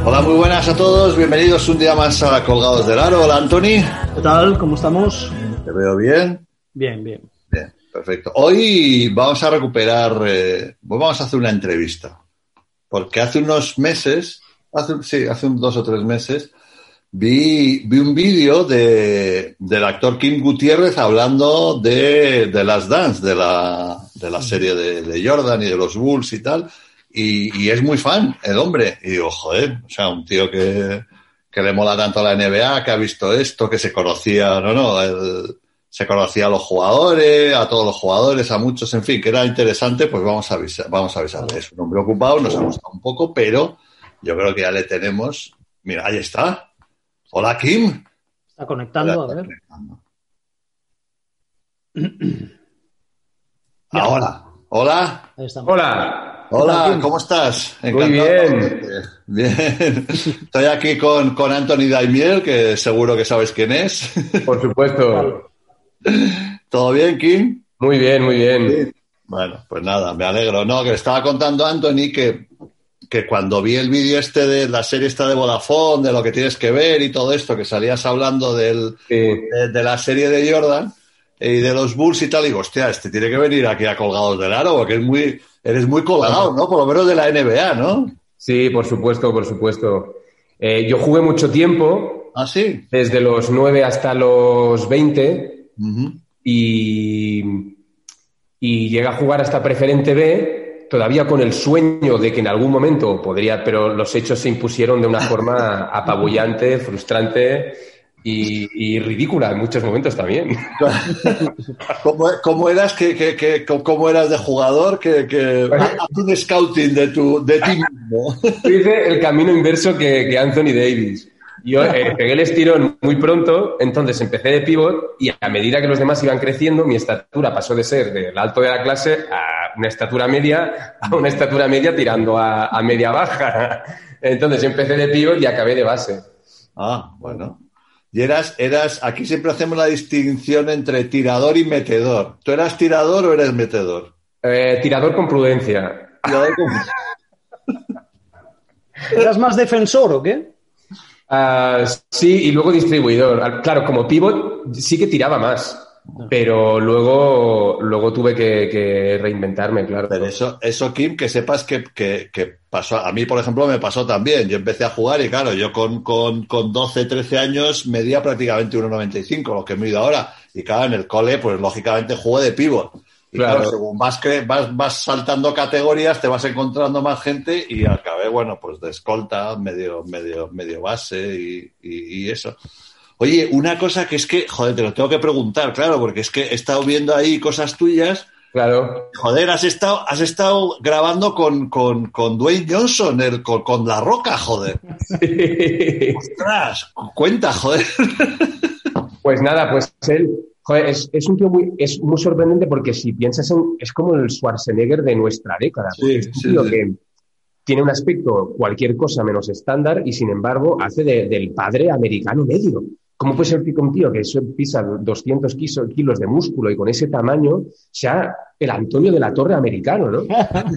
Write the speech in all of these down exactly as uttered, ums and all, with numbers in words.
Hola, muy buenas a todos, bienvenidos un día más a Colgados del Aro. Hola, Anthony. ¿Qué tal? ¿Cómo estamos? ¿Te veo bien? Bien, bien. Bien, perfecto. Hoy vamos a recuperar, eh, vamos a hacer una entrevista, porque hace unos meses, hace, sí, hace un, dos o tres meses, vi, vi un vídeo de, del actor Kim Gutiérrez hablando de, de Last Dance, de la, de la serie de, de Jordan y de los Bulls y tal. Y, y es muy fan, el hombre. Y digo, joder, o sea, un tío que, que le mola tanto a la N B A, que ha visto esto, que se conocía, no, no, el, se conocía a los jugadores, a todos los jugadores, a muchos, en fin, que era interesante, pues vamos a avisar, vamos a avisarle. Es un hombre ocupado, nos ha gustado un poco, pero yo creo que ya le tenemos. Mira, ahí está. Hola, Kim. Está conectando, Hola, a ver. Conectando. Ahora. Hola. Ahí estamos. Hola. Hola, ¿cómo estás? Muy bien. Bien. Estoy aquí con, con Anthony Daimiel, que seguro que sabes quién es. Por supuesto. ¿Todo bien, Kim? Muy bien, muy bien. Sí. Bueno, pues nada, me alegro. No, que le estaba contando a Anthony que, que cuando vi el vídeo este de la serie esta de Vodafone, de lo que tienes que ver y todo esto, que salías hablando del, Sí. de, de la serie de Jordan y de los Bulls y tal, digo, hostia, este tiene que venir aquí a Colgados del Aro, porque es muy, eres muy colgado, ¿no? Por lo menos de la N B A, ¿no? Sí, por supuesto, por supuesto. Eh, yo jugué mucho tiempo, ¿Ah, sí? desde los nueve hasta los veinte, Uh-huh. y, y llegué a jugar hasta Preferente B, todavía con el sueño de que en algún momento podría, pero los hechos se impusieron de una forma apabullante, frustrante y, y ridícula en muchos momentos también. ¿Cómo, cómo eras que, que, que cómo eras de jugador? Que, que haz un scouting de tu de ti mismo. Yo hice el camino inverso que, que Anthony Davis. Yo eh, pegué el estirón muy pronto, entonces empecé de pívot y a medida que los demás iban creciendo, mi estatura pasó de ser del alto de la clase a una estatura media, a una estatura media tirando a, a media baja. Entonces yo empecé de pívot y acabé de base. Ah, bueno. Y eras, eras, aquí siempre hacemos la distinción entre tirador y metedor. ¿Tú eras tirador o eres metedor? Eh, tirador con prudencia. Tirador con... ¿Eras más defensor o qué? Uh, sí, y luego distribuidor. Claro, como pivot sí que tiraba más, pero luego, luego tuve que, que reinventarme, claro. Pero eso, eso, Kim, que sepas que, que, que pasó. A mí, por ejemplo, me pasó también. Yo empecé a jugar y, claro, yo con, con, con doce, trece años medía prácticamente uno noventa y cinco, lo que mido ahora. Y, claro, en el cole, pues, lógicamente, jugué de pívot. Y, claro, claro según vas, cre- vas, vas saltando categorías, te vas encontrando más gente y acabé, bueno, pues de escolta, medio, medio, medio base y, y, y eso. Oye, una cosa que es que, joder, te lo tengo que preguntar, claro, porque es que he estado viendo ahí cosas tuyas. Claro. Joder, has estado, has estado grabando con, con, con Dwayne Johnson, el, con, con La Roca, joder. Sí. Ostras, cuenta, joder. Pues nada, pues él, joder, es, es un tío muy, es muy sorprendente porque si piensas en, es como el Schwarzenegger de nuestra década. Sí, es un sí, tío sí. que tiene un aspecto cualquier cosa menos estándar y sin embargo hace de, del padre americano medio. ¿Cómo puede ser que un tío que pisa doscientos kilos de músculo y con ese tamaño sea el Antonio de la Torre americano, ¿no?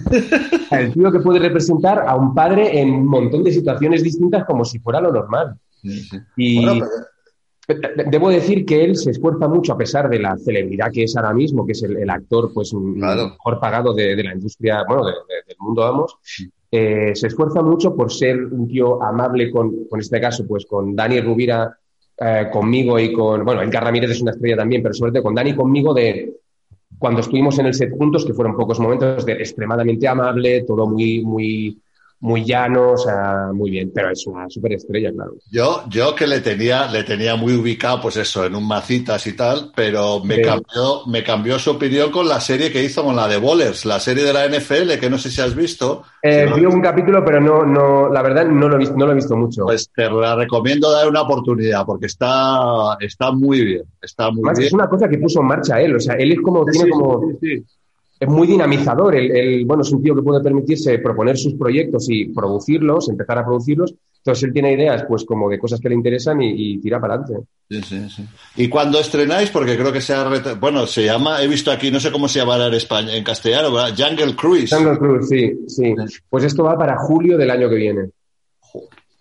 El tío que puede representar a un padre en un montón de situaciones distintas como si fuera lo normal. Sí, sí. Y Bueno, pero... debo decir que él se esfuerza mucho, a pesar de la celebridad que es ahora mismo, que es el, el actor pues Claro. mejor pagado de, de la industria, bueno, de, de, del mundo, vamos. Eh, se esfuerza mucho por ser un tío amable con, con este caso, pues con Dani Rovira, eh, conmigo y con, bueno, Edgar Ramírez es una estrella también, pero sobre todo con Dani conmigo de cuando estuvimos en el set juntos, que fueron pocos momentos de extremadamente amable, todo muy, muy, muy llano, o sea, muy bien, pero es una superestrella, claro. Yo, yo que le tenía, le tenía muy ubicado, pues eso, en un Macitas y tal, pero me Sí. cambió, me cambió su opinión con la serie que hizo con la de Bowlers, la serie de la N F L, que no sé si has visto. Eh, Si no, vi un capítulo, pero no, no, la verdad no lo he visto, no lo he visto mucho. pues te la recomiendo dar una oportunidad, porque está, está muy bien, está muy Más bien. es una cosa que puso en marcha él, o sea, él es como, Sí, tiene sí, como, sí, sí. es muy dinamizador. El, el, bueno, es un tío que puede permitirse proponer sus proyectos y producirlos, empezar a producirlos. Entonces él tiene ideas, pues, como de cosas que le interesan y, y tira para adelante. Sí, sí, sí. ¿Y cuándo estrenáis? Porque creo que se ha... Ret... Bueno, se llama, he visto aquí, no sé cómo se llamará en España, en castellano, ¿verdad? Jungle Cruise. Jungle Cruise, sí, sí. Pues esto va para julio del año que viene.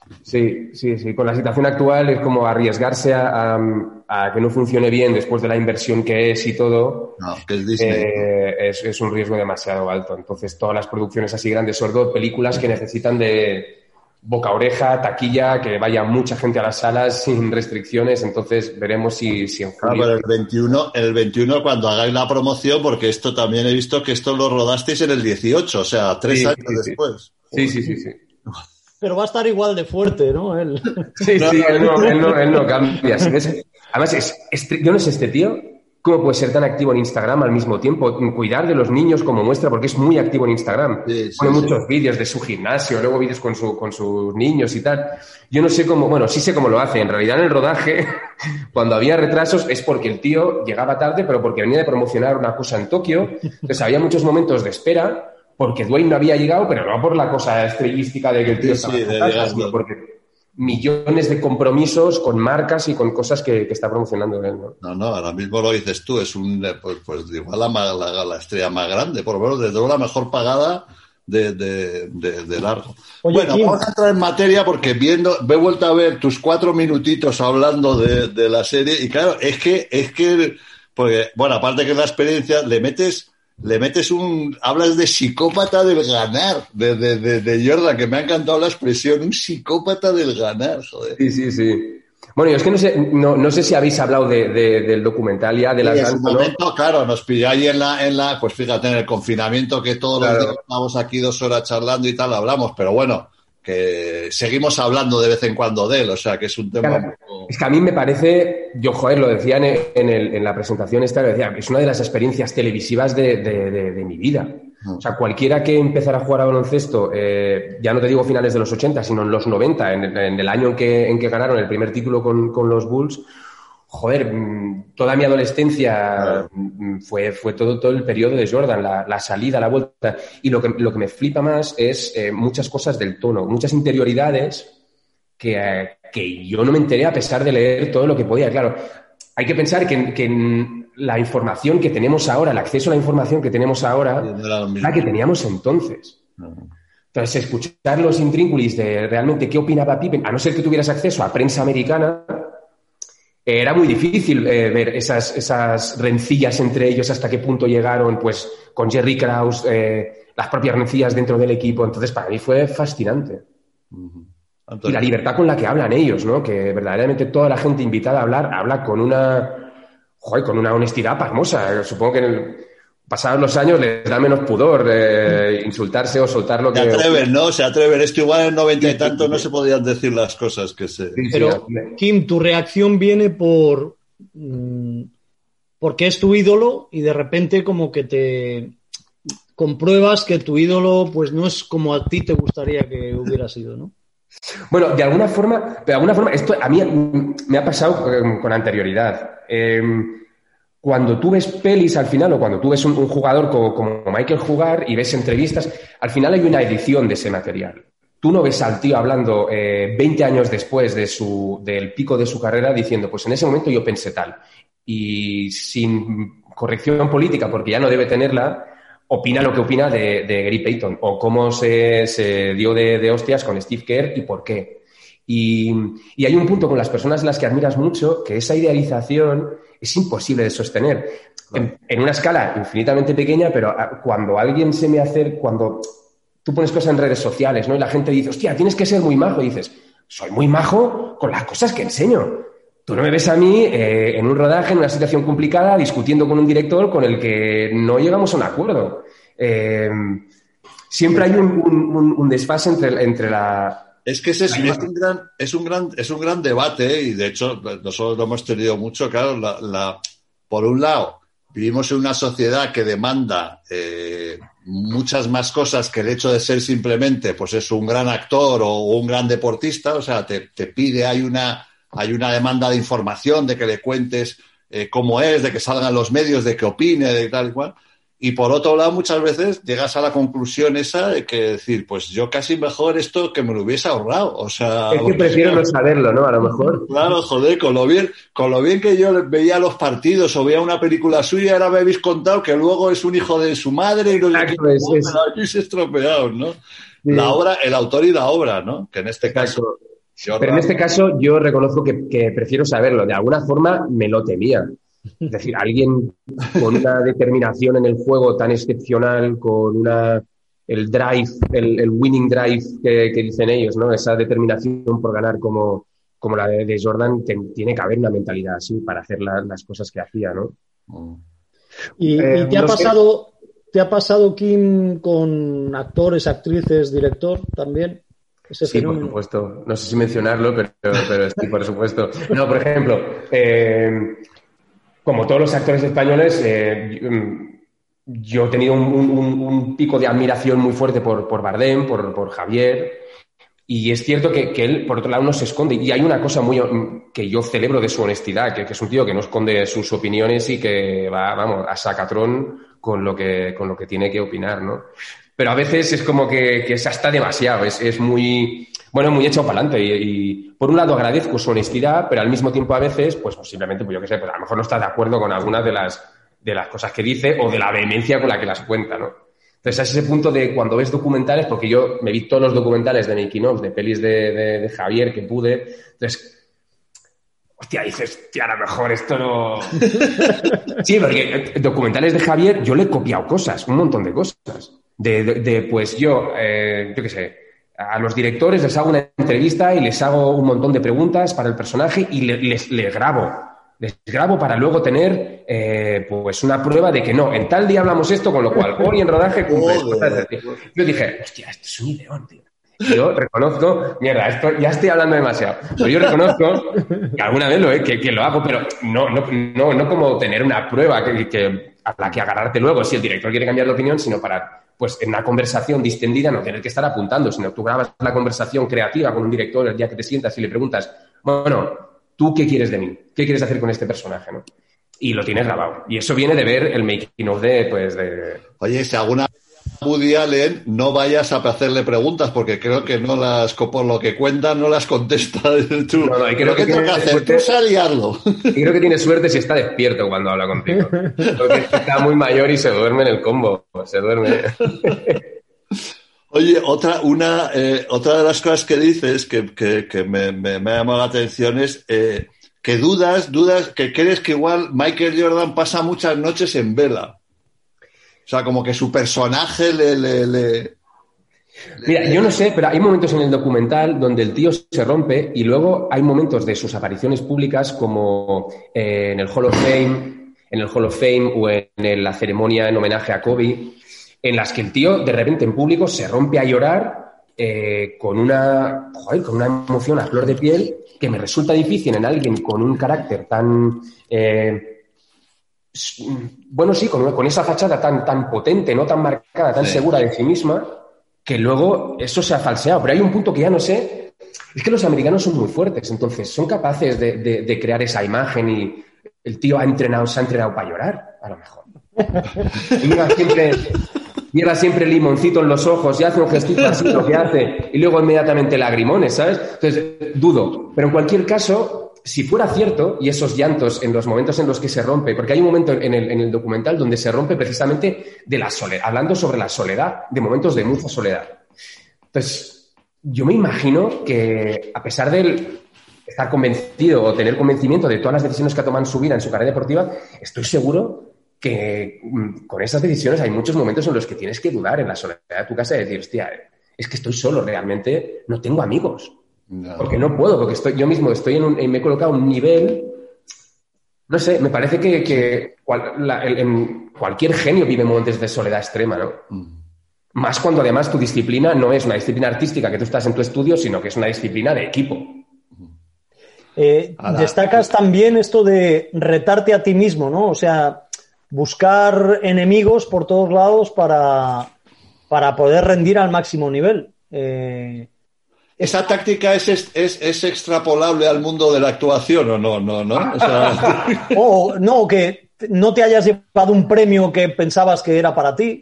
Sí, sí, sí. Con la situación actual es como arriesgarse a, a, a que no funcione bien después de la inversión que es y todo. No, que es Disney. Eh, es, es un riesgo demasiado alto. Entonces, todas las producciones así grandes, sobre todo películas que necesitan de boca a oreja, taquilla, que vaya mucha gente a las salas sin restricciones. Entonces, veremos si, si en Ah, julio... pero el veintiuno, el veintiuno cuando hagáis la promoción, porque esto también he visto que esto lo rodasteis en el dieciocho, o sea, tres Sí, años sí, sí. después. Sí, sí, sí, sí. Pero va a estar igual de fuerte, ¿no? Él. Sí, No, sí, no, él no, él no, él no cambia. ¿Sí? Es- además, es, es- yo no sé este tío, ¿cómo puede ser tan activo en Instagram al mismo tiempo? Cuidar de los niños como muestra, porque es muy activo en Instagram. Sí, sí, Pone sí. muchos vídeos de su gimnasio, luego vídeos con, su, con sus niños y tal. Yo no sé cómo, bueno, sí sé cómo lo hace. En realidad, en el rodaje, cuando había retrasos, es porque el tío llegaba tarde, pero porque venía de promocionar una cosa en Tokio. Entonces, había muchos momentos de espera porque Dwayne no había llegado, pero no por la cosa estrellística de que el tío Sí, estaba sí, en de su casa, llegar, sino ¿no? porque millones de compromisos con marcas y con cosas que, que está promocionando él, ¿no? No, no, ahora mismo lo dices tú, es un, eh, pues, pues igual la, ma- la, la estrella más grande, por lo menos desde luego la mejor pagada de, de, de, de largo. Oye, bueno, Kim. vamos a entrar en materia porque viendo, me he vuelto a ver tus cuatro minutitos hablando de, de la serie y claro, es que, es que, porque, bueno, aparte que la experiencia, le metes, le metes un, hablas de psicópata del ganar, de, de, de, de Jordan, que me ha encantado la expresión, un psicópata del ganar, joder. Sí, sí, sí. Bueno, yo es que no sé, no, no sé si habéis hablado de, de- del documental ya de Sí, las en su Ganso, ¿no? momento, claro, nos pilló ahí en la, en la, pues fíjate, en el confinamiento que todos los Claro. días estamos aquí dos horas charlando y tal, hablamos, pero bueno, que seguimos hablando de vez en cuando de él, o sea, que es un tema un poco... Es que a mí me parece, yo, joder, lo decía en, en, el, en la presentación esta, lo decía, es una de las experiencias televisivas de, de, de, de mi vida. O sea, cualquiera que empezara a jugar a baloncesto, eh, ya no te digo finales de los ochenta, sino en los noventa, en, en el año en que, en que ganaron el primer título con, con los Bulls, joder, mm, toda mi adolescencia mm, fue, fue todo, todo el periodo de Jordan, la, la salida, la vuelta. Y lo que, lo que me flipa más es eh, muchas cosas del tono, muchas interioridades que, eh, que yo no me enteré a pesar de leer todo lo que podía. Claro, hay que pensar que, que la información que tenemos ahora, el acceso a la información que tenemos ahora, no era lo es mismo. la que teníamos entonces. Entonces, escuchar los intrínculis de realmente qué opinaba Pippen, a no ser que tuvieras acceso a prensa americana, era muy difícil eh, ver esas, esas rencillas entre ellos, hasta qué punto llegaron, pues, con Jerry Krause, eh, las propias rencillas dentro del equipo. Entonces, para mí fue fascinante. Y la libertad con la que hablan ellos, ¿no? Que verdaderamente toda la gente invitada a hablar habla con una, joder, con una honestidad pasmosa. Supongo que en el, pasados los años les da menos pudor eh, insultarse o soltar lo que... Se atreven, ¿no? Se atreven. Esto igual en el noventa y tanto no se podían decir las cosas que se... Sí, sí, Pero, Kim, tu reacción viene por... mmm, porque es tu ídolo y de repente como que te compruebas que tu ídolo pues no es como a ti te gustaría que hubiera sido, ¿no? Bueno, de alguna forma, de alguna forma, esto a mí me ha pasado con, con anterioridad. Eh, cuando tú ves pelis al final, o cuando tú ves un, un jugador como, como Michael jugar y ves entrevistas, al final hay una edición de ese material. Tú no ves al tío hablando eh, veinte años después de su, del pico de su carrera diciendo, pues en ese momento yo pensé tal. Y sin corrección política, porque ya no debe tenerla, opina lo que opina de, de Gary Payton o cómo se, se dio de, de hostias con Steve Kerr y por qué. Y, y hay un punto con las personas a las que admiras mucho que esa idealización es imposible de sostener. En, en una escala infinitamente pequeña, pero cuando alguien se me hace, cuando tú pones cosas en redes sociales, ¿no? Y la gente dice, hostia, tienes que ser muy majo. Y dices, soy muy majo con las cosas que enseño. Tú no me ves a mí eh, en un rodaje, en una situación complicada, discutiendo con un director con el que no llegamos a un acuerdo. Eh, siempre hay un, un, un desfase entre, entre la... Es que ese es, es, un gran, es, un gran, es un gran debate y, de hecho, nosotros lo hemos tenido mucho, claro. La, la, por un lado, vivimos en una sociedad que demanda eh, muchas más cosas que el hecho de ser simplemente, pues es un gran actor o, o un gran deportista. O sea, te, te pide, hay una... Hay una demanda de información, de que le cuentes eh, cómo es, de que salgan los medios, de que opine, de tal y cual. Y por otro lado, muchas veces llegas a la conclusión esa de que decir, pues yo casi mejor esto que me lo hubiese ahorrado. O sea, es que prefiero no saberlo, ¿no? A lo mejor. Claro, joder, con lo bien, con lo bien que yo veía los partidos o veía una película suya, ahora me habéis contado que luego es un hijo de su madre y no sé qué, pero habéis estropeado, ¿no? Sí. La obra, el autor y la obra, ¿no? Que en este Exacto. caso... Jordan. Pero en este caso yo reconozco que, que prefiero saberlo. De alguna forma me lo temía. Es decir, alguien con una determinación en el juego tan excepcional, con una el drive, el, el winning drive que, que dicen ellos, ¿no? Esa determinación por ganar como, como la de, de Jordan, te, tiene que haber una mentalidad así para hacer la, las cosas que hacía, ¿no? ¿Y, eh, y te, ha no pasado, te ha pasado, Kim, con actores, actrices, director también? Ese sí, fenómeno. por supuesto. No sé si mencionarlo, pero, pero sí, por supuesto. No, por ejemplo, eh, como todos los actores españoles, eh, yo he tenido un, un, un pico de admiración muy fuerte por, por Bardem, por, por Javier, y es cierto que, que él, por otro lado, no se esconde. Y hay una cosa muy que yo celebro de su honestidad, que, que es un tío que no esconde sus opiniones y que va, vamos, a sacatrón con lo que, con lo que tiene que opinar, ¿no? Pero a veces es como que, que es hasta demasiado, es, es muy, bueno, muy echado para adelante. Y, y por un lado agradezco su honestidad, pero al mismo tiempo a veces, pues posiblemente, pues yo qué sé, pues a lo mejor no está de acuerdo con algunas de las, de las cosas que dice o de la vehemencia con la que las cuenta, ¿no? Entonces, es ese punto de cuando ves documentales, porque yo me vi todos los documentales de making of, de pelis de, de, de Javier que pude, entonces, hostia, dices, hostia, a lo mejor esto no... Sí, porque documentales de Javier yo le he copiado cosas, un montón de cosas. De, de, de pues yo, eh, yo qué sé, a los directores les hago una entrevista y les hago un montón de preguntas para el personaje y le, les, les grabo. Les grabo para luego tener eh, pues una prueba de que no, en tal día hablamos esto, con lo cual hoy en rodaje cumple. Yo dije, hostia, esto es un ideón, tío. Yo reconozco, mierda, esto ya estoy hablando demasiado, pero yo reconozco que alguna vez lo, eh, que, que lo hago, pero no, no, no, no como tener una prueba que, que, a la que agarrarte luego si el director quiere cambiar de opinión, sino para, pues en una conversación distendida no tener que estar apuntando, sino tú grabas la conversación creativa con un director el día que te sientas y le preguntas, bueno, ¿tú qué quieres de mí? ¿Qué quieres hacer con este personaje, no? Y lo tienes grabado. Y eso viene de ver el making of de, pues, de... Oye, si alguna Woody Allen, no vayas a hacerle preguntas porque creo que no las, por lo que cuentan, no las contesta tú. No, no, y creo creo que, que tengo que hacer, tú saliarlo. Y creo que tiene suerte si está despierto cuando habla contigo. Porque está muy mayor y se duerme en el combo. Se duerme. Oye, otra, una, eh, otra de las cosas que dices que, que, que me, me, me ha llamado la atención es eh, que dudas, dudas, que crees que igual Michael Jordan pasa muchas noches en vela. O sea, como que su personaje le... le, le Mira, yo no sé, pero hay momentos en el documental donde el tío se rompe y luego hay momentos de sus apariciones públicas como eh, en el Hall of Fame, en el Hall of Fame o en la ceremonia en homenaje a Kobe, en las que el tío de repente en público se rompe a llorar eh, con una, joder, con una emoción a flor de piel que me resulta difícil en alguien con un carácter tan... Eh, bueno, sí, con, con esa fachada tan, tan potente, no tan marcada, tan sí. segura de sí misma, que luego eso se ha falseado. Pero hay un punto que ya no sé, es que los americanos son muy fuertes, entonces son capaces de, de, de crear esa imagen y el tío ha entrenado, se ha entrenado para llorar, a lo mejor. Y lleva siempre, lleva siempre limoncito en los ojos y hace un gestito así lo que hace y luego inmediatamente lagrimones, ¿sabes? Entonces, dudo. Pero en cualquier caso... Si fuera cierto, y esos llantos en los momentos en los que se rompe, porque hay un momento en el, en el documental donde se rompe precisamente de la soledad, hablando sobre la soledad, de momentos de mucha soledad. Entonces, yo me imagino que a pesar de estar convencido o tener convencimiento de todas las decisiones que ha tomado en su vida, en su carrera deportiva, estoy seguro que con esas decisiones hay muchos momentos en los que tienes que dudar en la soledad de tu casa y decir, hostia, es que estoy solo, realmente no tengo amigos. No. Porque no puedo, porque estoy, yo mismo estoy en un, me he colocado un nivel, no sé, me parece que, que cual, la, el, en cualquier genio vive momentos de soledad extrema, ¿no? Mm. Más cuando además tu disciplina no es una disciplina artística que tú estás en tu estudio, sino que es una disciplina de equipo. Eh, destacas también esto de retarte a ti mismo, ¿no? O sea, buscar enemigos por todos lados para, para poder rendir al máximo nivel. Eh... ¿Esa táctica es, es, es extrapolable al mundo de la actuación o no? no, no? O sea... o no, que no te hayas llevado un premio que pensabas que era para ti.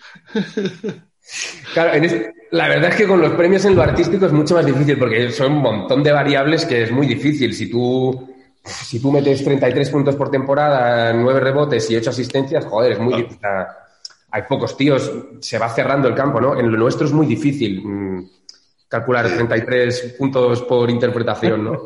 Claro, en es, la verdad es que con los premios en lo artístico es mucho más difícil porque son un montón de variables que es muy difícil. Si tú, si tú metes treinta y tres puntos por temporada, nueve rebotes y ocho asistencias, joder, es muy no. difícil. Hay pocos tíos, se va cerrando el campo, ¿no? En lo nuestro es muy difícil. calcular treinta y tres puntos por interpretación, ¿no?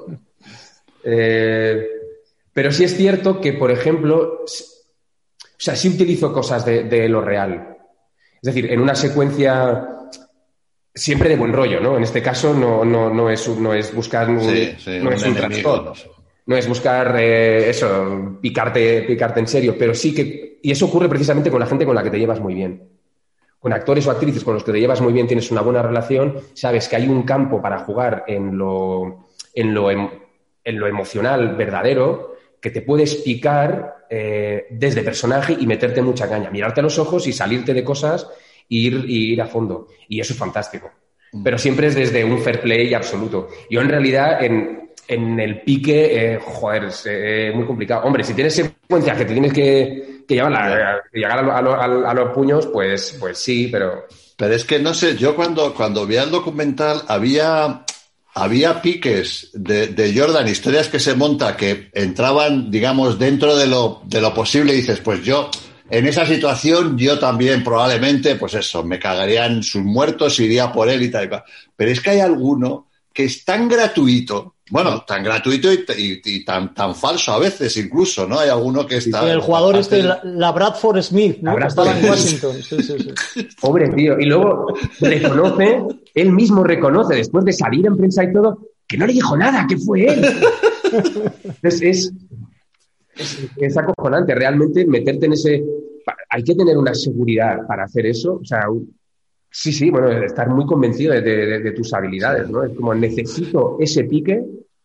eh, pero sí es cierto que, por ejemplo, o sea, sí utilizo cosas de, de lo real. Es decir, en una secuencia siempre de buen rollo, ¿no? En este caso no, no, no, es, no es buscar un, sí, sí, no un es un enemigo, trastorno. No es buscar eh, eso, picarte, picarte en serio, pero sí que... Y eso ocurre precisamente con la gente con la que te llevas muy bien. Con actores o actrices con los que te llevas muy bien, tienes una buena relación, sabes que hay un campo para jugar en lo, en lo, en lo emocional verdadero, que te puedes picar eh, desde personaje y meterte mucha caña, mirarte a los ojos y salirte de cosas e ir, y ir a fondo. Y eso es fantástico. Pero siempre es desde un fair play absoluto. Yo, en realidad, en, en el pique, eh, joder, es eh, muy complicado. Hombre, si tienes secuencias que te tienes que, que llevar llegar a, a, a, a los puños, pues, pues sí, pero... Pero es que, no sé, yo cuando, cuando vi el documental había... Había piques de, de Jordan, historias que se monta que entraban, digamos, dentro de lo, de lo posible y dices, pues yo, en esa situación, yo también probablemente, pues eso, me cagaría en sus muertos, iría por él y tal y tal. Pero es que hay alguno que es tan gratuito, bueno, tan gratuito y, y, y tan, tan falso a veces incluso, ¿no? Hay alguno que está... Sí, el jugador este, la, la Bradford Smith, ¿no? La que estaba en Washington. Sí, sí, sí. Pobre tío. Y luego reconoce, él mismo reconoce, después de salir en prensa y todo, que no le dijo nada, que fue él. Entonces es, es, es acojonante. Realmente meterte en ese... Hay que tener una seguridad para hacer eso. O sea, sí, sí, bueno, estar muy convencido de, de, de tus habilidades, ¿no? Es como, necesito ese pique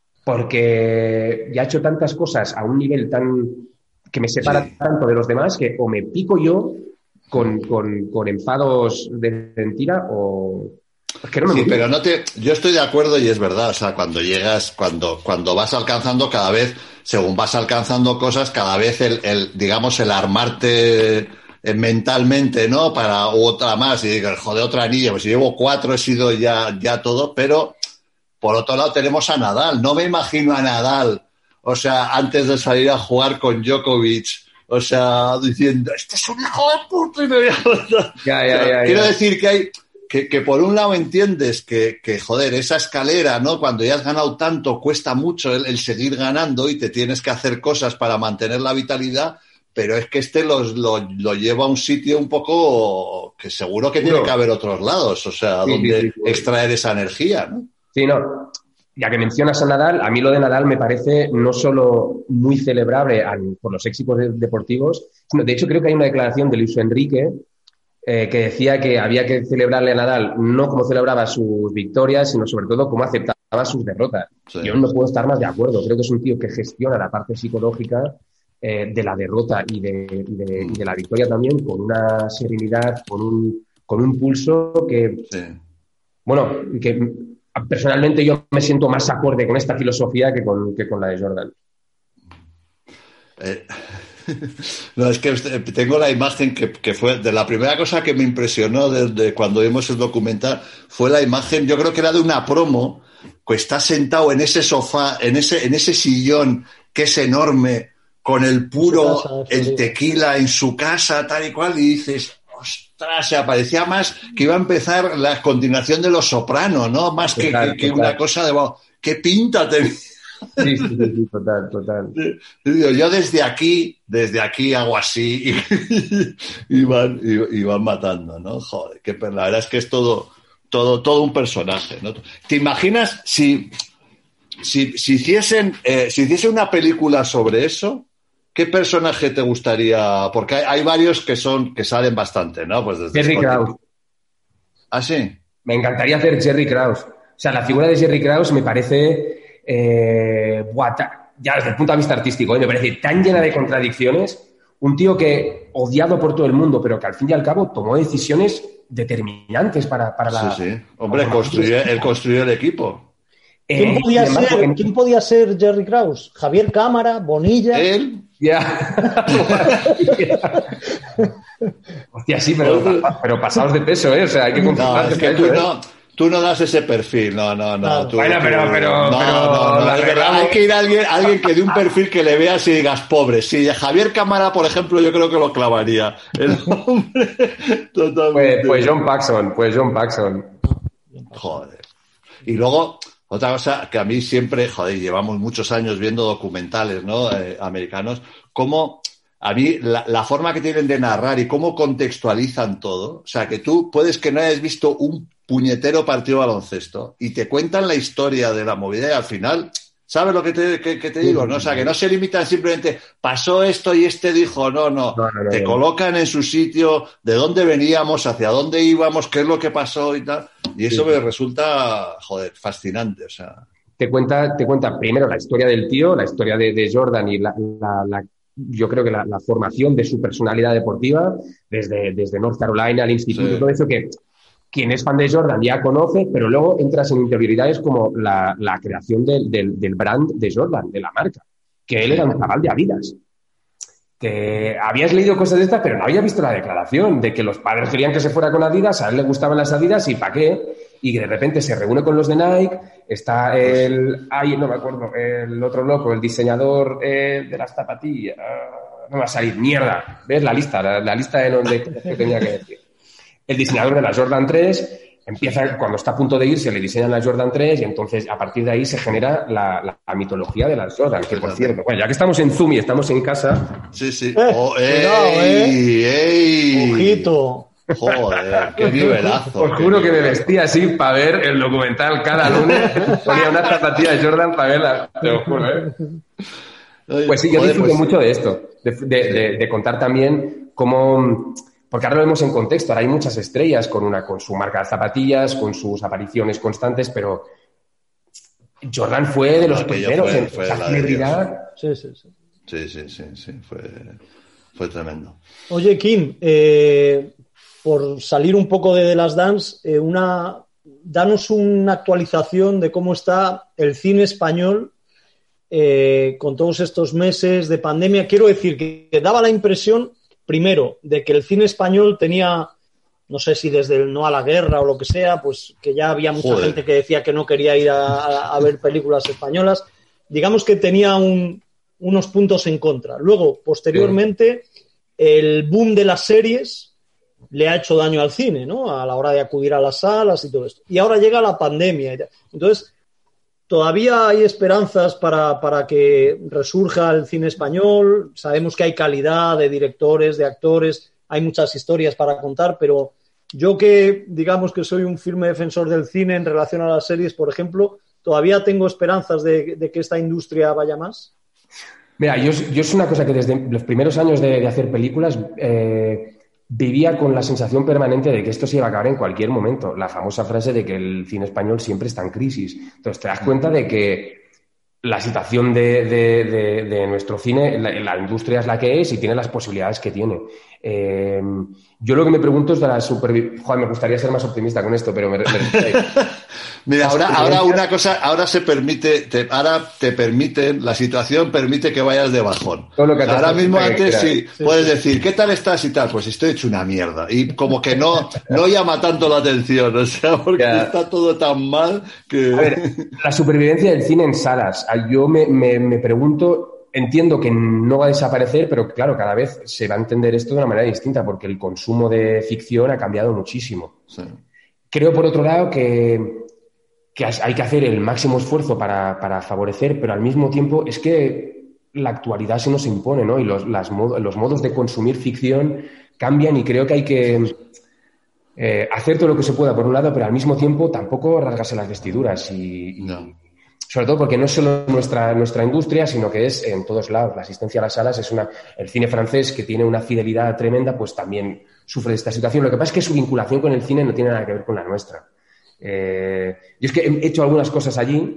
porque ya he hecho tantas cosas a un nivel tan... que me separa sí. tanto de los demás que o me pico yo con, con, con enfados de mentira o... Es que no me sí, motiva. pero no te... Yo estoy de acuerdo y es verdad, o sea, cuando llegas, cuando, cuando vas alcanzando cada vez, según vas alcanzando cosas, cada vez el, el digamos, el armarte mentalmente, ¿no? Para otra más y digo, joder, otra anilla, pues si llevo cuatro he sido ya, ya todo, pero por otro lado tenemos a Nadal. No me imagino a Nadal, o sea, antes de salir a jugar con Djokovic, o sea, diciendo, este es un hijo de puta y me voy a matar. Ya, ya, o sea, ya, quiero ya. decir que hay, que, que por un lado entiendes que, que, joder, esa escalera, ¿no? Cuando ya has ganado tanto, cuesta mucho el, el seguir ganando y te tienes que hacer cosas para mantener la vitalidad, pero es que este los, lo, lo lleva a un sitio un poco que seguro que tiene que haber otros lados, o sea, sí, donde sí, sí, sí. extraer esa energía, ¿no? Sí, no. Ya que mencionas a Nadal, a mí lo de Nadal me parece no solo muy celebrable al, por los éxitos de, deportivos, sino de hecho creo que hay una declaración de Luis Enrique eh, que decía que había que celebrarle a Nadal no como celebraba sus victorias, sino sobre todo cómo aceptaba sus derrotas. Sí. Yo no puedo estar más de acuerdo. Creo que es un tío que gestiona la parte psicológica eh, de la derrota y de, y, de, y de la victoria también con una serenidad, con un, con un pulso que, sí. bueno, que... Personalmente yo me siento más acorde con esta filosofía que con, que con la de Jordan. Eh, no, es que tengo la imagen que, que fue de la primera cosa que me impresionó desde cuando vimos el documental, fue la imagen, yo creo que era de una promo, que está sentado en ese sofá, en ese, en ese sillón que es enorme, con el puro, casa, el tequila en su casa, tal y cual, y dices... Ostras, se parecía más que iba a empezar la continuación de Los Sopranos, ¿no? Más que, total, que, que una cosa de... Wow, ¡qué pinta tenía! Sí, sí, sí, total, total. Yo desde aquí, desde aquí hago así y, y, van, y, y van matando, ¿no? Joder, que la verdad es que es todo, todo, todo un personaje, ¿no? ¿Te imaginas si, si, si hiciesen, eh, si hiciesen una película sobre eso? ¿Qué personaje te gustaría? Porque hay, hay varios que son que salen bastante, ¿no? Pues desde Jerry Krause. ¿Ah, sí? Me encantaría hacer Jerry Krause. O sea, la figura de Jerry Krause me parece, eh, buah, ta, ya desde el punto de vista artístico, ¿eh? Me parece tan llena de contradicciones. Un tío que odiado por todo el mundo, pero que al fin y al cabo tomó decisiones determinantes para, para la... Sí, sí. Hombre, construyó, él construyó el equipo. ¿Quién, Eh, podía embargo, ser, en... ¿Quién podía ser Jerry Krause? ¿Javier Cámara? ¿Bonilla? Él. Ya. Hostia, sí, pero, pero pasados de peso, ¿eh? O sea, hay que no, es que tú, ¿eh? no, tú no das ese perfil, no, no, no. Claro. Tú, bueno, tú, pero, pero, no, pero, no, no, la verdad, hay que ir a alguien, alguien que dé un perfil que le veas y digas pobre. Sí, Javier Cámara, por ejemplo, yo creo que lo clavaría. El hombre, totalmente. Pues, pues John Paxson, pues John Paxson. Joder. Y luego, otra cosa que a mí siempre, joder, llevamos muchos años viendo documentales, ¿no? Eh, americanos, cómo a mí la, la forma que tienen de narrar y cómo contextualizan todo, o sea, que tú puedes que no hayas visto un puñetero partido de baloncesto y te cuentan la historia de la movida y al final, ¿sabes lo que te, que, que te digo? ¿No? O sea, que no se limitan simplemente, pasó esto y este dijo, no, no, no, no te no, colocan en su sitio, de dónde veníamos, hacia dónde íbamos, qué es lo que pasó y tal, y eso sí. me resulta, joder, fascinante, o sea. Te cuenta, te cuenta primero la historia del tío, la historia de, de Jordan y la, la, la yo creo que la, la formación de su personalidad deportiva, desde, desde North Carolina, al instituto, sí. todo eso que quien es fan de Jordan ya conoce, pero luego entras en interioridades como la, la creación del, del, del brand de Jordan, de la marca, que él era un chaval de Adidas. Que habías leído cosas de estas, pero no había visto la declaración de que los padres querían que se fuera con Adidas, a él le gustaban las Adidas y ¿para qué? Y que de repente se reúne con los de Nike, está el... Ay, no me acuerdo, el otro loco, el diseñador eh, de las zapatillas. No va a salir, mierda. ¿Ves la lista? La, la lista de donde que tenía que decir. El diseñador de la Jordan tres empieza, cuando está a punto de irse, le diseñan la Jordan tres y entonces a partir de ahí se genera la, la, la mitología de las Jordan, que por cierto, bueno, ya que estamos en Zoom y estamos en casa... Sí, sí. Eh, oh, ey, cuidado, eh. ey. Ojito. Joder, qué nivelazo. Os juro que me vestía así para ver el documental cada lunes. Ponía una zapatilla de Jordan para verla, te lo juro, ¿eh? Pues sí, yo Joder, disfruto pues, mucho de esto, de, de, de, de contar también cómo... Porque ahora lo vemos en contexto, ahora hay muchas estrellas con una con su marca de zapatillas, con sus apariciones constantes, pero Jordan fue de los no, primeros fue, en fue esa celebridad. Sí, sí, sí. Sí, sí, sí, sí, fue, fue tremendo. Oye, Kim, eh, por salir un poco de The Last Dance, eh, una, danos una actualización de cómo está el cine español eh, con todos estos meses de pandemia. Quiero decir que, que daba la impresión... Primero, de que el cine español tenía, no sé si desde el no a la guerra o lo que sea, pues que ya había mucha Joder. gente que decía que no quería ir a, a ver películas españolas. Digamos que tenía un, unos puntos en contra. Luego, posteriormente, sí. el boom de las series le ha hecho daño al cine, ¿no? A la hora de acudir a las salas y todo esto. Y ahora llega la pandemia. Entonces, todavía hay esperanzas para, para que resurja el cine español. Sabemos que hay calidad de directores, de actores, hay muchas historias para contar, pero yo que digamos que soy un firme defensor del cine en relación a las series, por ejemplo, todavía tengo esperanzas de, de que esta industria vaya más. Mira, yo, yo es una cosa que desde los primeros años de, de hacer películas eh, vivía con la sensación permanente de que esto se iba a acabar en cualquier momento. La famosa frase de que el cine español siempre está en crisis. Entonces te das cuenta de que la situación de, de, de, de nuestro cine, la, la industria es la que es y tiene las posibilidades que tiene. Eh, yo lo que me pregunto es de la supervivencia. Joder, me gustaría ser más optimista con esto, pero me... me... Mira, ahora, ahora una cosa, ahora se permite, te, ahora te permite, la situación permite que vayas de bajón. Lo que ahora mismo antes sí, sí, puedes sí. decir, ¿qué tal estás y tal? Pues estoy hecho una mierda. Y como que no, no llama tanto la atención, o sea, porque ya. está todo tan mal que... A ver, la supervivencia del cine en salas. Yo me, me, me pregunto, entiendo que no va a desaparecer, pero claro, cada vez se va a entender esto de una manera distinta, porque el consumo de ficción ha cambiado muchísimo. Sí. Creo, por otro lado, que... que hay que hacer el máximo esfuerzo para, para favorecer, pero al mismo tiempo es que la actualidad se nos impone, ¿no? Y los, las mod- los modos de consumir ficción cambian y creo que hay que eh, hacer todo lo que se pueda por un lado, pero al mismo tiempo tampoco rasgarse las vestiduras y, y no. sobre todo porque no es solo nuestra, nuestra industria, sino que es en todos lados. La asistencia a las salas es una... El cine francés, que tiene una fidelidad tremenda, pues también sufre de esta situación. Lo que pasa es que su vinculación con el cine no tiene nada que ver con la nuestra. Eh, yo es que he hecho algunas cosas allí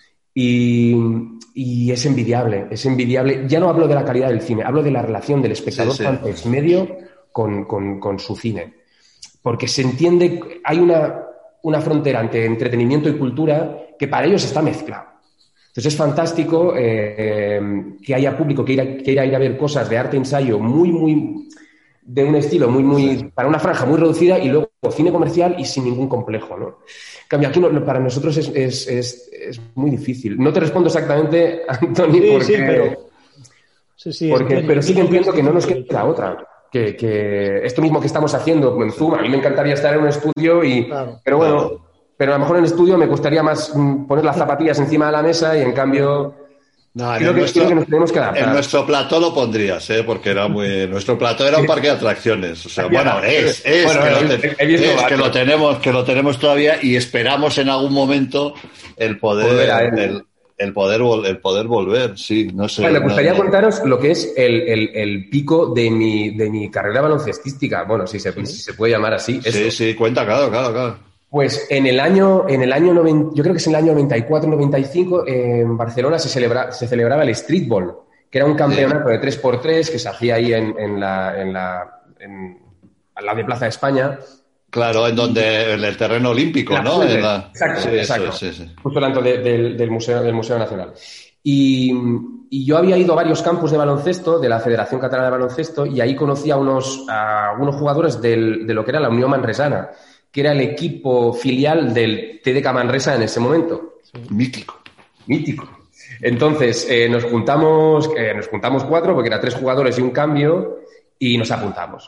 y, y es envidiable, es envidiable. Ya no hablo de la calidad del cine, hablo de la relación del espectador sí, sí. francés medio con, con, con su cine. Porque se entiende, hay una, una frontera entre entretenimiento y cultura que para ellos está mezclado. Entonces es fantástico eh, que haya público que quiera, quiera ir a ver cosas de arte ensayo muy, muy... de un estilo muy, muy, sí. para una franja muy reducida y luego cine comercial y sin ningún complejo, ¿no? En cambio, aquí no, para nosotros es, es, es, es muy difícil. No te respondo exactamente, Antoni, sí, porque, sí, pero, sí, sí, porque entiendo, pero sí que entiendo que no nos entiendo. queda otra. Que, que esto mismo que estamos haciendo en Zoom, a mí me encantaría estar en un estudio y, claro, pero bueno, claro. pero a lo mejor en estudio me costaría más mm, poner las zapatillas encima de la mesa y en cambio... No, en, creo que, nuestro, creo que nos tenemos que adaptar. En nuestro plató lo pondrías, ¿eh? Porque era muy... Nuestro plató era un parque de atracciones. O sea, bueno, es, es, bueno, que, lo te, es que lo tenemos, que lo tenemos todavía y esperamos en algún momento el poder, el, el poder, el poder volver, sí, no sé. Bueno, me gustaría no, contaros lo que es el, el, el pico de mi, de mi carrera baloncestística. Bueno, si se, ¿sí? si se puede llamar así. Sí, eso. sí, cuenta, claro, claro, claro. Pues en el año, en el año noventa, yo creo que es en el año noventa y cuatro noventa y cinco, eh, en Barcelona se, celebra, se celebraba el streetball, que era un campeonato sí. de tres por tres que se hacía ahí en, en la, en la, en, al lado de Plaza de España. Claro, en donde, en el terreno olímpico, la ¿no? En la... Exacto, sí, exacto. Sí, sí. Justo delante de, de, del, Museo, del Museo Nacional. Y, y yo había ido a varios campos de baloncesto, de la Federación Catalana de Baloncesto, y ahí conocí a unos, a unos jugadores del, de lo que era la Unión Manresana, que era el equipo filial del T D K Manresa en ese momento. Mítico. Mítico. Entonces, eh, nos juntamos eh, nos juntamos cuatro, porque eran tres jugadores y un cambio, y nos apuntamos.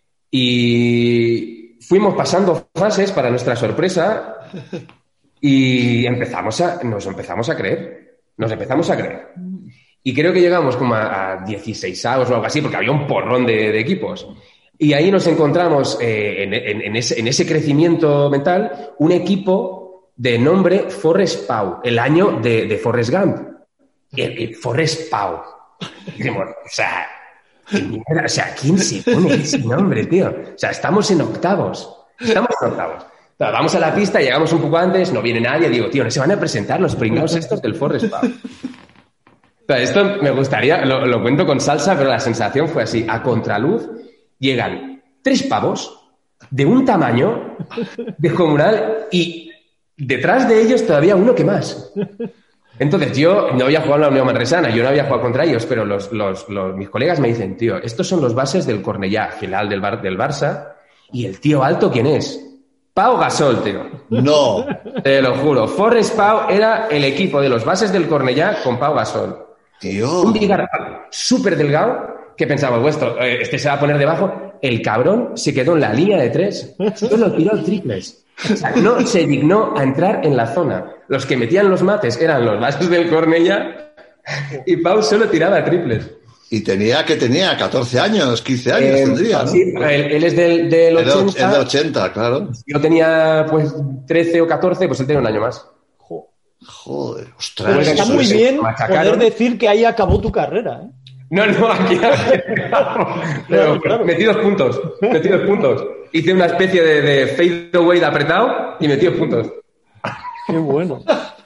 Y fuimos pasando fases para nuestra sorpresa y empezamos a, nos empezamos a creer. Nos empezamos a creer. Y creo que llegamos como a, a dieciseisavos o algo así, porque había un porrón de, de equipos. Y ahí nos encontramos, eh, en, en, en, ese, en ese crecimiento mental, un equipo de nombre Forrest Pau, el año de, de Forrest Gump. El, el Forrest Pau. Dijimos, o sea, o sea, ¿quién se pone ese nombre, tío? O sea, estamos en octavos. Estamos en octavos. Claro, vamos a la pista, llegamos un poco antes, no viene nadie, digo, tío, no se van a presentar los pringados estos del Forrest Pau. Pero esto me gustaría, lo, lo cuento con salsa, pero la sensación fue así, a contraluz. Llegan tres pavos de un tamaño descomunal y detrás de ellos todavía uno que más. Entonces yo no había jugado en la Unión Manresana, yo no había jugado contra ellos, pero los, los, los, mis colegas me dicen, tío, estos son los bases del Cornellá, final del, Bar, del Barça, y el tío alto, ¿quién es? Pau Gasol, tío. No. Te lo juro. Forrest Pau era el equipo de los bases del Cornellá con Pau Gasol. Tío. Un bigarra súper delgado. ¿Qué pensamos vuestro? Este se va a poner debajo. El cabrón se quedó en la línea de tres. Solo tiró triples. O sea, no se dignó a entrar en la zona. Los que metían los mates eran los bases del Cornellá y Pau solo tiraba triples. Y tenía que tenía catorce años, quince años eh, tendría, ¿no? Sí, él, él es del, del ochenta. Es del ochenta, claro. Yo tenía pues trece o catorce, pues él tenía un año más. Joder, ostras. Pues está muy bien poder decir que ahí acabó tu carrera, ¿eh? No, no, aquí, aquí Pero, claro. Metí dos puntos, metí dos puntos. Hice una especie de, de fade away de apretado y metí dos puntos. Qué bueno.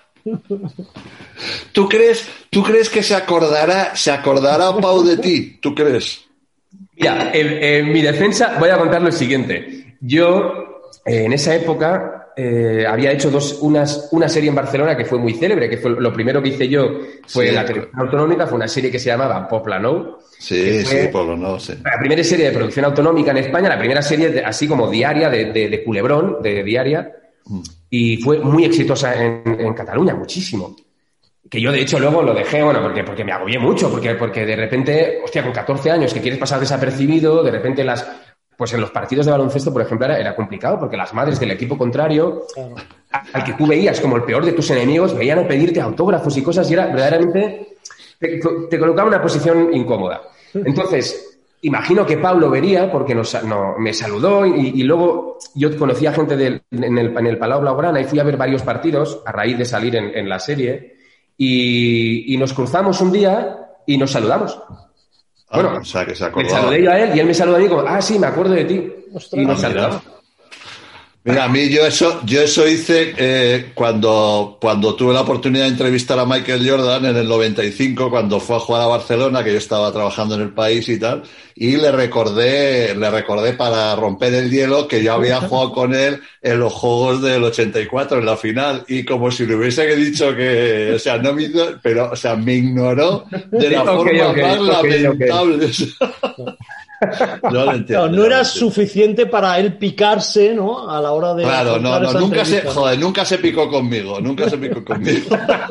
¿Tú crees, ¿Tú crees que se acordará, se acordará Pau de ti? ¿Tú crees? Mira, en, en mi defensa voy a contar lo siguiente. Yo, eh, en esa época... Eh, había hecho dos, unas, una serie en Barcelona que fue muy célebre, que fue lo primero que hice yo fue sí, la televisión autonómica, fue una serie que se llamaba Poblenou. Sí, sí, Poblenou, sí. La primera serie de producción autonómica en España, la primera serie de, así como diaria, de, de, de culebrón, de diaria, mm. y fue muy exitosa en, en Cataluña, muchísimo. Que yo, de hecho, luego lo dejé, bueno, porque, porque me agobié mucho, porque, porque de repente, hostia, con catorce años que quieres pasar desapercibido, de repente las... Pues en los partidos de baloncesto, por ejemplo, era, era complicado porque las madres del equipo contrario, claro, al que tú veías como el peor de tus enemigos, veían a pedirte autógrafos y cosas y era verdaderamente... Te, te colocaba en una posición incómoda. Entonces, imagino que Pablo vería porque nos, no, me saludó y, y luego yo conocí a gente del, en, el, en el Palau Blaugrana y fui a ver varios partidos a raíz de salir en, en la serie y, y nos cruzamos un día y nos saludamos. Bueno, ah, o sea, que se me saludé yo a él y él me saludó a mí como, ah, sí, me acuerdo de ti. Ostras, y nos saludamos. Mira, a mí yo eso, yo eso hice eh, cuando, cuando tuve la oportunidad de entrevistar a Michael Jordan en el noventa y cinco, cuando fue a jugar a Barcelona, que yo estaba trabajando en el país y tal, y le recordé, le recordé para romper el hielo que yo había jugado con él en los Juegos del ochenta y cuatro, en la final, y como si le hubiese dicho que, o sea, no me hizo, pero, o sea, me ignoró de la okay, forma okay, más okay, lamentable. Okay. No lo entiendo. No, no era suficiente para él picarse, ¿no? A la hora de. Claro, no, no, nunca se, joder, nunca se picó conmigo, nunca se picó conmigo.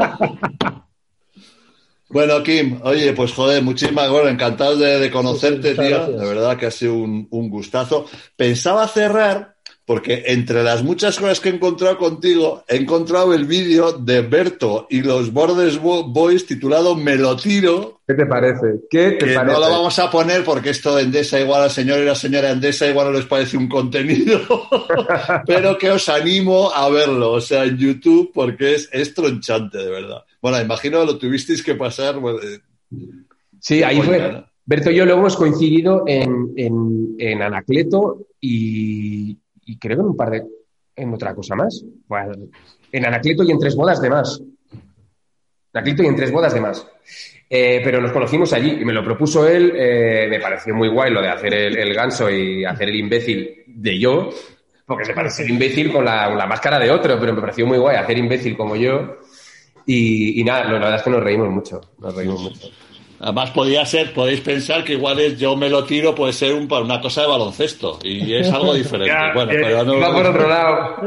Bueno, Kim, oye, pues joder, muchísimas gracias, encantado de, de conocerte, sí, sí, tío. Gracias. De verdad que ha sido un, un gustazo. Pensaba cerrar porque entre las muchas cosas que he encontrado contigo, he encontrado el vídeo de Berto y los Bordes Boys titulado Me lo tiro. ¿Qué te parece? ¿Qué te que parece? No lo vamos a poner porque esto de Endesa igual al señor y la señora Endesa igual no les parece un contenido, pero que os animo a verlo, o sea, en YouTube, porque es, es tronchante, de verdad. Bueno, imagino que lo tuvisteis que pasar. Bueno, sí, ahí fue. Berto y yo luego hemos coincidido en, en, en Anacleto y, y creo que en un par de... en otra cosa más. Bueno, en Anacleto y en tres bodas de más. Anacleto y en tres bodas de más. Eh, pero nos conocimos allí y me lo propuso él. Eh, me pareció muy guay lo de hacer el, el ganso y hacer el imbécil de yo, porque se parece el imbécil con la, la máscara de otro, pero me pareció muy guay hacer imbécil como yo. Y, y nada, la verdad es que nos reímos mucho. Nos reímos mucho. Además podía ser, podéis pensar que igual es yo me lo tiro, puede ser un, una cosa de baloncesto y es algo diferente. Ya, bueno, eh, pero no, va por otro lado.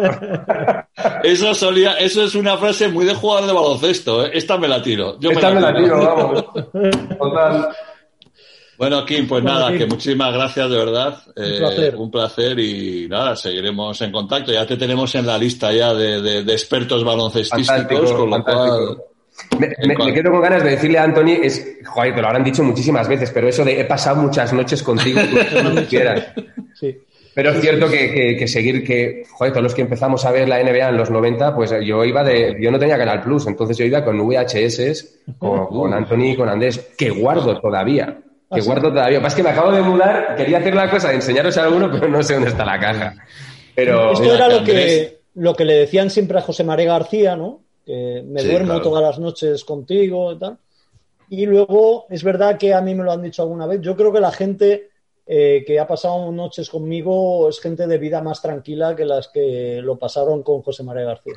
Eso solía, eso es una frase muy de jugador de baloncesto, ¿eh? Esta me la tiro. Yo Esta me la me la tiro, tiro, vamos. Total. Bueno, Kim, pues Bueno, nada, Kim. que muchísimas gracias de verdad. Un eh, placer. Un placer y nada, seguiremos en contacto. Ya te tenemos en la lista ya de, de, de expertos baloncestísticos, Fantástico, con lo fantástico. cual... Me, me, me quedo con ganas de decirle a Anthony, es, joder, te lo habrán dicho muchísimas veces, pero eso de he pasado muchas noches contigo, tú quieras. Sí. Pero es cierto que, que, que seguir que, joder, todos los que empezamos a ver la N B A en los noventa, pues yo iba de, yo no tenía Canal Plus, entonces yo iba con V H S, con, con Anthony y con Andrés, que guardo todavía, que guardo todavía. Pasa que me acabo de mudar, quería hacer la cosa de enseñaros a alguno, pero no sé dónde está la caja. Pero Esto era lo que, lo que le decían siempre a José María García, ¿no? Que me Sí, duermo claro. todas las noches contigo y tal. Y luego, es verdad que a mí me lo han dicho alguna vez, yo creo que la gente eh, que ha pasado noches conmigo es gente de vida más tranquila que las que lo pasaron con José María García.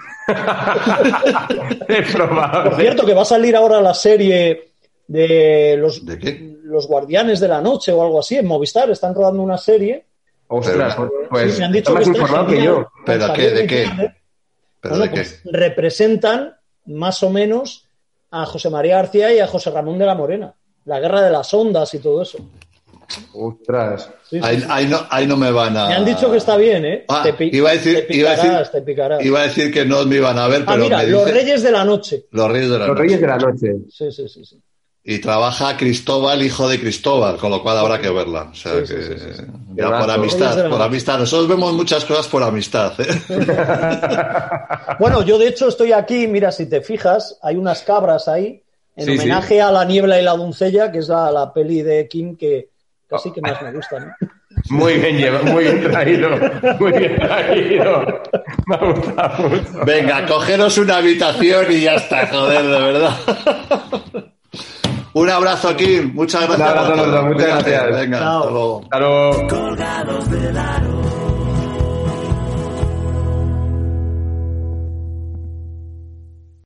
es probable. Por cierto, que va a salir ahora la serie de los, ¿De qué? los Guardianes de la Noche o algo así, en Movistar, están rodando una serie. Ostras, pues Sí, me han dicho está más que está informado que genial. yo. ¿Pero Con qué? ¿De Javier qué? Gutiérrez. ¿Pero Bueno, de qué? pues representan más o menos a José María García y a José Ramón de la Morena. La guerra de las ondas y todo eso. Ostras. Sí, sí, Ahí, sí. ahí no, ahí no me van a... Me han dicho que está bien, ¿eh? Ah, te, pi- iba a decir, te iba a picarás, decir, te picarás. iba a decir que no me iban a ver, Ah, pero mira, me Los dice- Reyes de la Noche. Los Reyes de la Los Noche. Reyes de la Noche. Sí, sí, sí, sí. Y trabaja Cristóbal, hijo de Cristóbal, con lo cual habrá que verla. O sea Sí, que sí, sí, sí, sí. ya Qué por mazo. amistad, Reyes de la por Noche. amistad. Nosotros vemos muchas cosas por amistad, ¿eh? Bueno, yo de hecho estoy aquí, mira, si te fijas, hay unas cabras ahí, en Sí, homenaje a La Niebla y la Doncella, que es la, la peli de Kim que casi que más me gusta, ¿no? Muy bien llevado, muy bien traído. Muy bien traído. Me ha gustado mucho. Venga, cogeros una habitación y ya está, joder, de verdad. Un abrazo, Kim. Muchas gracias. Un abrazo, por todo. muchas Cuídate. gracias. Venga, Chao. hasta luego. Hasta luego. Colgados del aro.